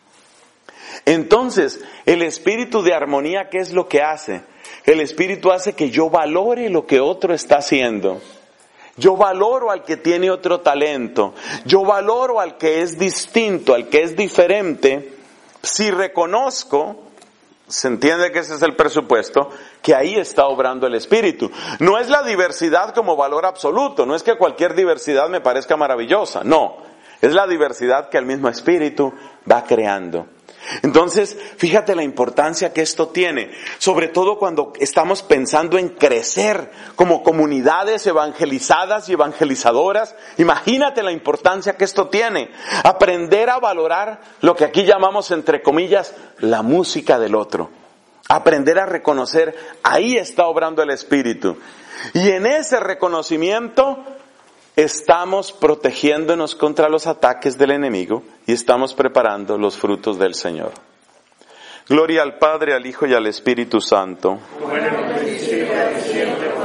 Entonces, el espíritu de armonía, ¿qué es lo que hace? El espíritu hace que yo valore lo que otro está haciendo. Yo valoro al que tiene otro talento. Yo valoro al que es distinto, al que es diferente. Si reconozco, se entiende que ese es el presupuesto, que ahí está obrando el Espíritu. No es la diversidad como valor absoluto. No es que cualquier diversidad me parezca maravillosa. No. Es la diversidad que el mismo Espíritu va creando. Entonces, fíjate la importancia que esto tiene, sobre todo cuando estamos pensando en crecer como comunidades evangelizadas y evangelizadoras. Imagínate la importancia que esto tiene, aprender a valorar lo que aquí llamamos, entre comillas, la música del otro. Aprender a reconocer, ahí está obrando el Espíritu. Y en ese reconocimiento estamos protegiéndonos contra los ataques del enemigo y estamos preparando los frutos del Señor. Gloria al Padre, al Hijo y al Espíritu Santo. Como en el principio y siempre,